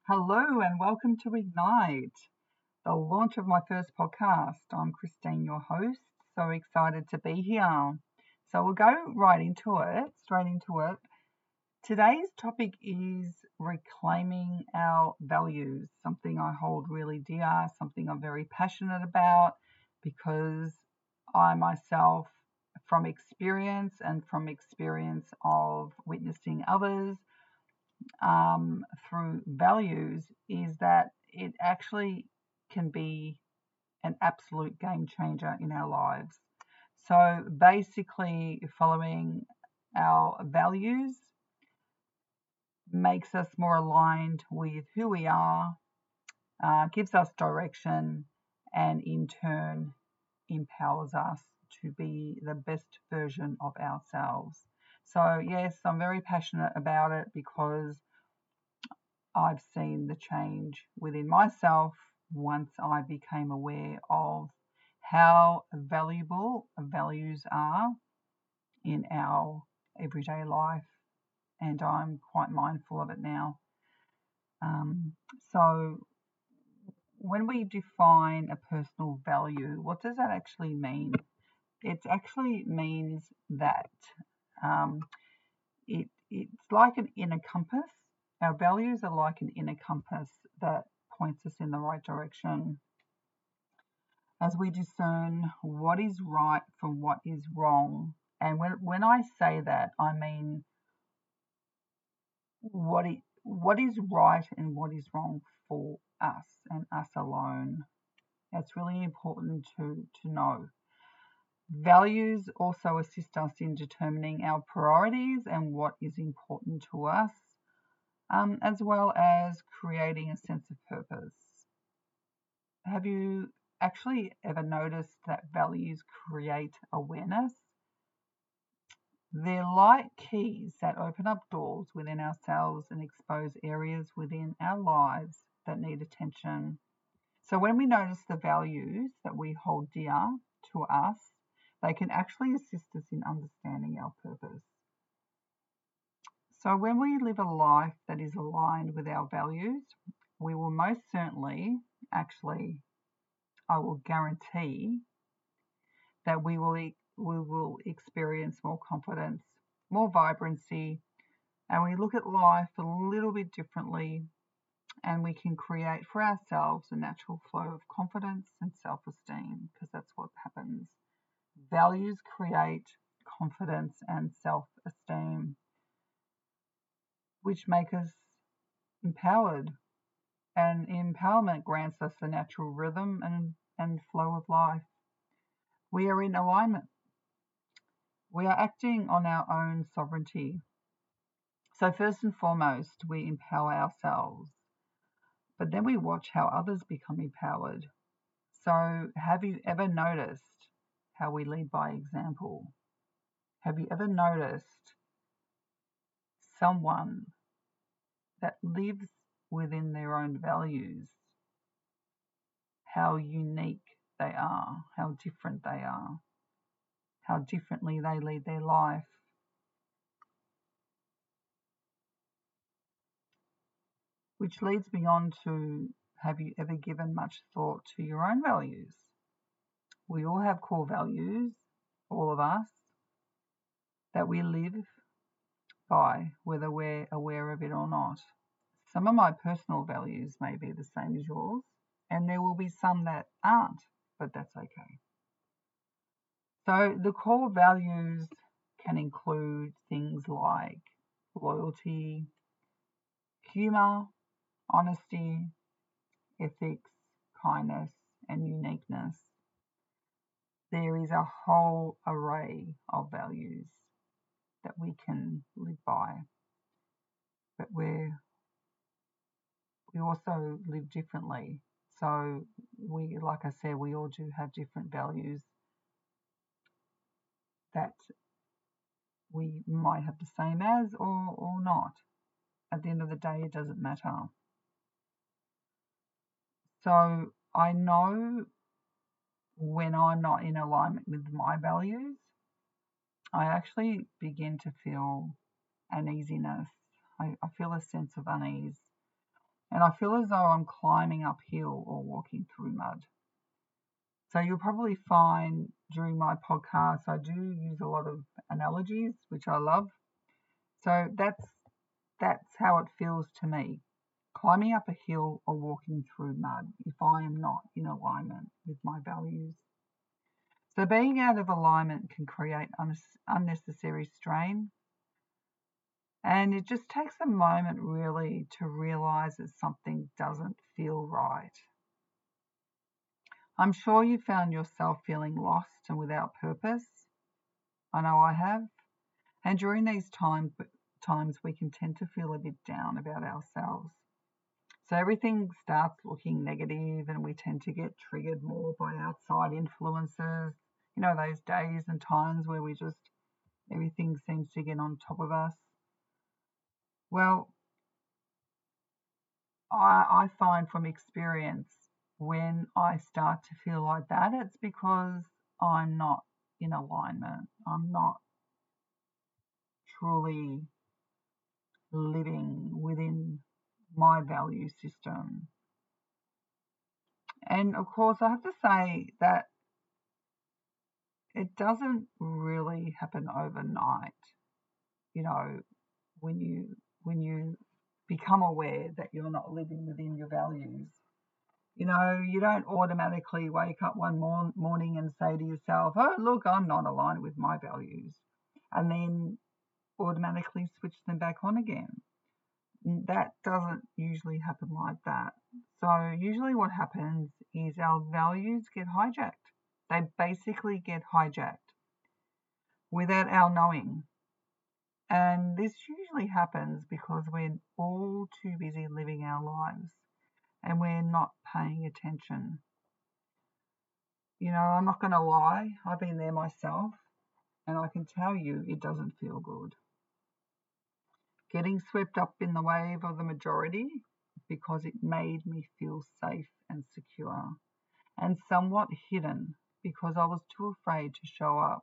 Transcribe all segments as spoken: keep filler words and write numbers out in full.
Hello and welcome to Ignite, the launch of my first podcast. I'm Christine, your host. So excited to be here. So we'll go right into it, straight into it. Today's topic is reclaiming our values, something I hold really dear, something I'm very passionate about because I myself, from experience and from experience of witnessing others, um, through values is that it actually can be an absolute game changer in our lives. So basically, following our values makes us more aligned with who we are, uh, gives us direction, and in turn empowers us to be the best version of ourselves. So, yes, I'm very passionate about it because I've seen the change within myself once I became aware of how valuable values are in our everyday life, and I'm quite mindful of it now. Um, so, when we define a personal value, what does that actually mean? It actually means that um, it, it's like an inner compass. Our values are like an inner compass that points us in the right direction as we discern what is right from what is wrong. And when, when I say that, I mean what it, what is right and what is wrong for us and us alone. That's really important to, to know. Values also assist us in determining our priorities and what is important to us, um, as well as creating a sense of purpose. Have you actually ever noticed that values create awareness? They're like keys that open up doors within ourselves and expose areas within our lives that need attention. So when we notice the values that we hold dear to us, they can actually assist us in understanding our purpose. So when we live a life that is aligned with our values, we will most certainly, actually, I will guarantee that we will we will experience more confidence, more vibrancy, and we look at life a little bit differently, and we can create for ourselves a natural flow of confidence and self-esteem, because that's what happens. Values create confidence and self-esteem, which make us empowered, and empowerment grants us the natural rhythm and, and flow of life. We are in alignment. We are acting on our own sovereignty. So first and foremost, we empower ourselves, but then we watch how others become empowered. So have you ever noticed how we lead by example? Have you ever noticed someone that lives within their own values, how unique they are, how different they are, how differently they lead their life? Which leads me on to, have you ever given much thought to your own values? We all have core values, all of us, that we live by, whether we're aware of it or not. Some of my personal values may be the same as yours, and there will be some that aren't, but that's okay. So the core values can include things like loyalty, humour, honesty, ethics, kindness, and uniqueness. There is a whole array of values that we can live by, but we're we also live differently. So we, like I said, we all do have different values that we might have the same as or, or not. At the end of the day, it doesn't matter. So I know when I'm not in alignment with my values, I actually begin to feel uneasiness. I, I feel a sense of unease. and I feel as though I'm climbing uphill or walking through mud. So you'll probably find during my podcast I do use a lot of analogies, which I love. So that's that's how it feels to me, climbing up a hill or walking through mud if I am not in alignment with my values. So being out of alignment can create un- unnecessary strain, and it just takes a moment really to realize that something doesn't feel right. I'm sure you found yourself feeling lost and without purpose. I know I have. And during these times, times we can tend to feel a bit down about ourselves. So everything starts looking negative and we tend to get triggered more by outside influences. You know, those days and times where we just, everything seems to get on top of us. Well, I, I find from experience when I start to feel like that, it's because I'm not in alignment. I'm not truly living within my value system. And of course, I have to say that it doesn't really happen overnight. You know, when you when you become aware that you're not living within your values, you know, you don't automatically wake up one mor- morning and say to yourself, oh, look, I'm not aligned with my values, and then automatically switch them back on again. That doesn't usually happen like that. So usually what happens is our values get hijacked. They basically get hijacked without our knowing. And this usually happens because we're all too busy living our lives and we're not paying attention. You know, I'm not going to lie, I've been there myself, and I can tell you it doesn't feel good. Getting swept up in the wave of the majority because it made me feel safe and secure, and somewhat hidden because I was too afraid to show up.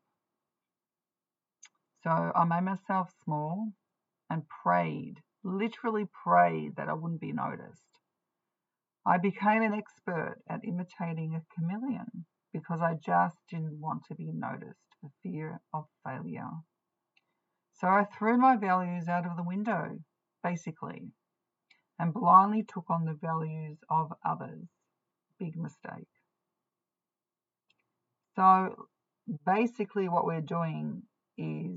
So I made myself small and prayed, literally prayed that I wouldn't be noticed. I became an expert at imitating a chameleon because I just didn't want to be noticed for fear of failure. So I threw my values out of the window, basically, and blindly took on the values of others. Big mistake. So basically what we're doing is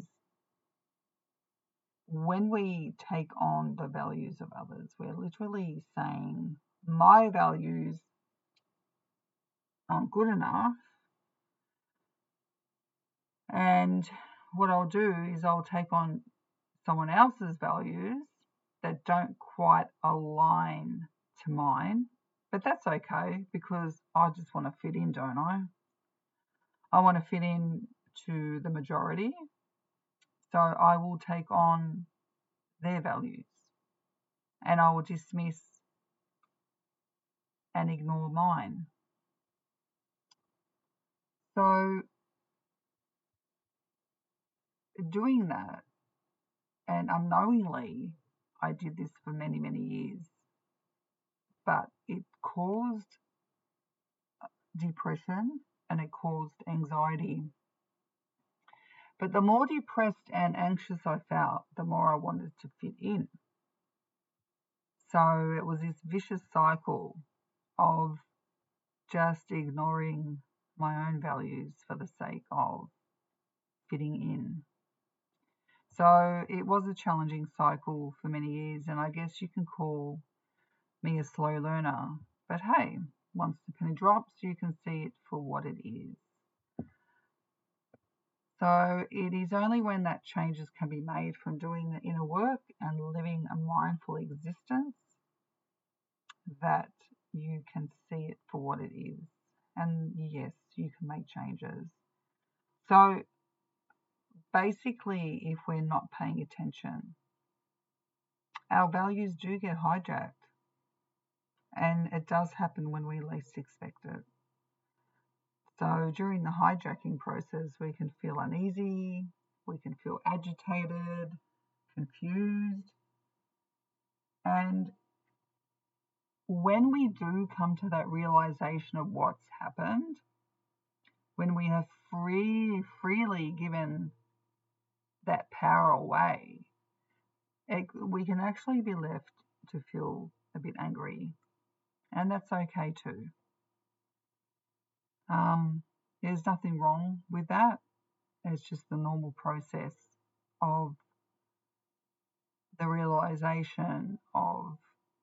when we take on the values of others, we're literally saying, my values aren't good enough, and what I'll do is I'll take on someone else's values that don't quite align to mine, but that's okay because I just want to fit in, don't I? I want to fit in to the majority, so I will take on their values and I will dismiss and ignore mine. So doing that, and unknowingly I did this for many, many years, but it caused depression and it caused anxiety. But the more depressed and anxious I felt, the more I wanted to fit in. So it was this vicious cycle of just ignoring my own values for the sake of fitting in. So it was a challenging cycle for many years, and I guess you can call me a slow learner. But hey, once the penny drops, you can see it for what it is. So it is only when that changes can be made from doing the inner work and living a mindful existence that you can see it for what it is. And yes, you can make changes. So basically, if we're not paying attention, our values do get hijacked. And it does happen when we least expect it. So during the hijacking process, we can feel uneasy, we can feel agitated, confused, and when we do come to that realization of what's happened, when we have free, freely given that power away, it, we can actually be left to feel a bit angry, and that's okay too. Um, there's nothing wrong with that. It's just the normal process of the realization of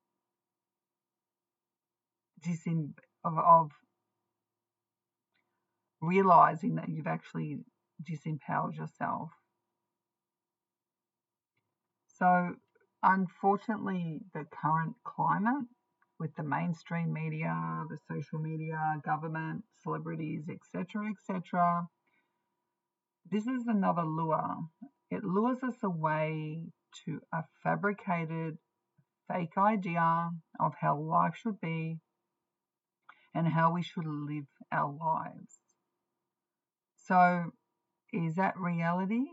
disim- of, of realizing that you've actually disempowered yourself. So, unfortunately, the current climate with the mainstream media, the social media, government, celebrities, et cetera, et cetera, this is another lure. It lures us away to a fabricated, fake idea of how life should be and how we should live our lives. So, is that reality?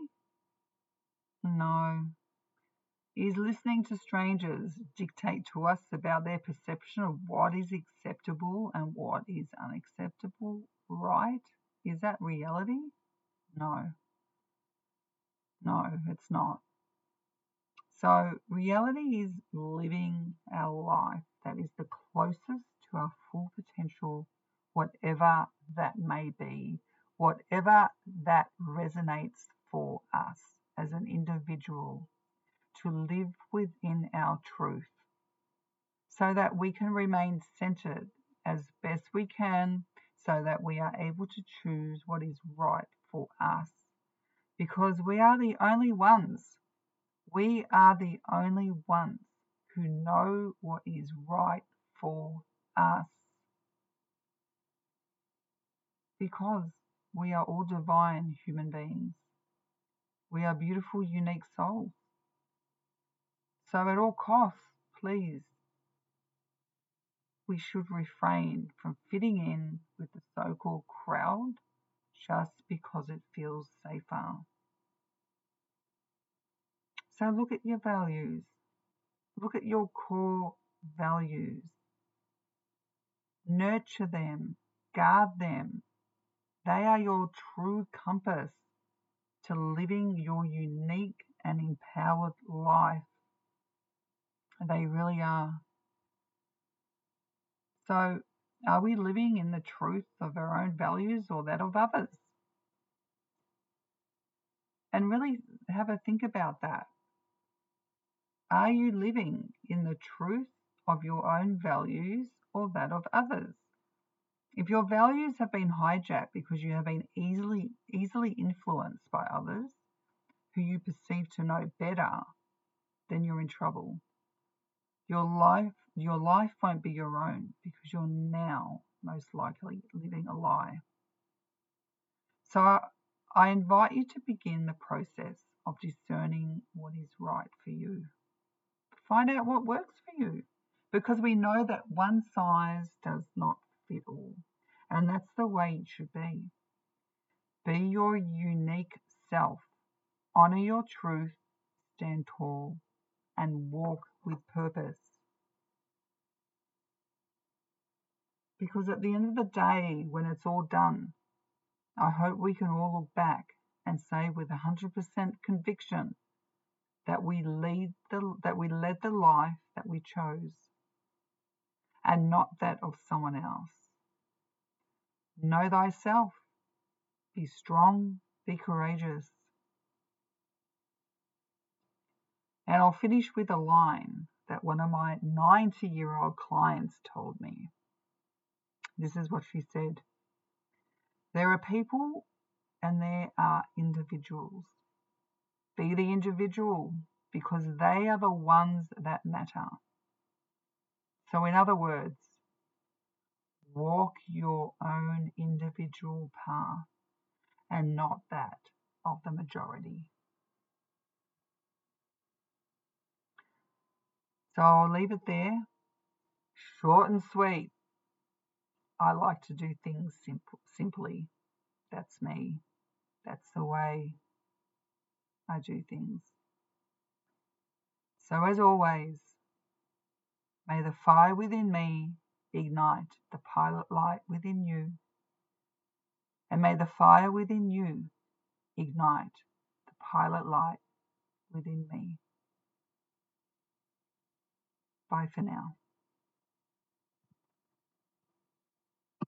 No. Is listening to strangers dictate to us about their perception of what is acceptable and what is unacceptable right? Is that reality? No. No, it's not. So reality is living our life that is the closest to our full potential, whatever that may be, whatever that resonates for us as an individual, to live within our truth so that we can remain centered as best we can, so that we are able to choose what is right for us, because we are the only ones we are the only ones who know what is right for us, because we are all divine human beings. We are beautiful, unique souls. So at all costs, please, we should refrain from fitting in with the so-called crowd just because it feels safer. So look at your values. Look at your core values. Nurture them. Guard them. They are your true compass to living your unique and empowered life. They really are. So, are we living in the truth of our own values or that of others? And really have a think about that. Are you living in the truth of your own values or that of others? If your values have been hijacked because you have been easily easily influenced by others who you perceive to know better, then you're in trouble. Your life, your life won't be your own because you're now most likely living a lie. So I, I invite you to begin the process of discerning what is right for you. Find out what works for you, because we know that one size does not fit all, and that's the way it should be. Be your unique self, honor your truth, stand tall, and walk with purpose. Because at the end of the day, when it's all done, I hope we can all look back and say with one hundred percent conviction that we lead the that we led the life that we chose, and not that of someone else. Know thyself. Be strong. Be courageous. And I'll finish with a line that one of my ninety-year-old clients told me. This is what she said. There are people and there are individuals. Be the individual, because they are the ones that matter. So in other words, walk your own individual path and not that of the majority. So I'll leave it there. Short and sweet. I like to do things simple, simply. That's me. That's the way I do things. So as always, May the fire within me ignite the pilot light within you. And may the fire within you ignite the pilot light within me. Bye for now.